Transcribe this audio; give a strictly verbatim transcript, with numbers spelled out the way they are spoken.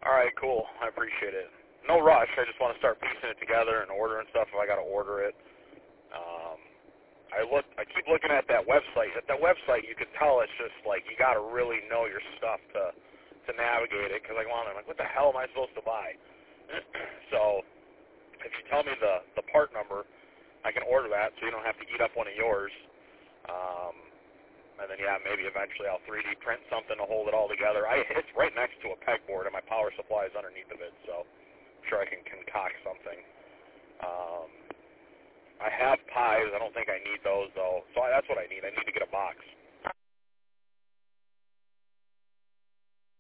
All right, cool. I appreciate it. No rush. I just want to start piecing it together and ordering stuff if I got to order it. Um, I look. I keep looking at that website. At that website, you can tell it's just like you got to really know your stuff to to navigate it. Because I go on, I'm like, what the hell am I supposed to buy? So if you tell me the the part number, I can order that so you don't have to eat up one of yours. Um, And then, yeah, maybe eventually I'll three D print something to hold it all together. I, it's right next to a pegboard, and my power supply is underneath of it, so I'm sure I can concoct something. Um, I have pies. I don't think I need those, though. So I, that's what I need. I need to get a box.